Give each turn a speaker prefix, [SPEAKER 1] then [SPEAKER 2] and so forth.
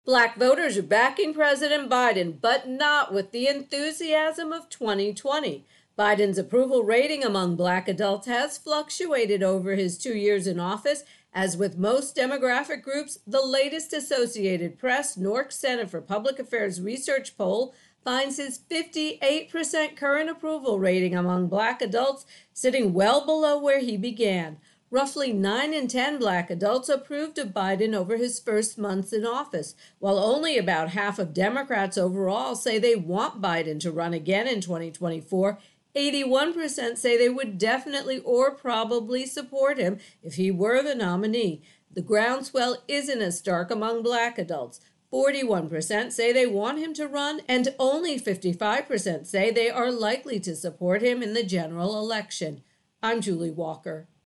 [SPEAKER 1] Black voters are backing President Biden, but not with the enthusiasm of 2020. Biden's approval rating among black adults has fluctuated over his 2 years in office. As with most demographic groups, the latest Associated Press NORC Center for Public Affairs research poll finds his 58% current approval rating among black adults sitting well below where he began. Roughly 9 in 10 black adults approved of Biden over his first months in office, while only about half of Democrats overall say they want Biden to run again in 2024. 81% say they would definitely or probably support him if he were the nominee. The groundswell isn't as stark among black adults. 41% say they want him to run, and only 55% say they are likely to support him in the general election. I'm Julie Walker.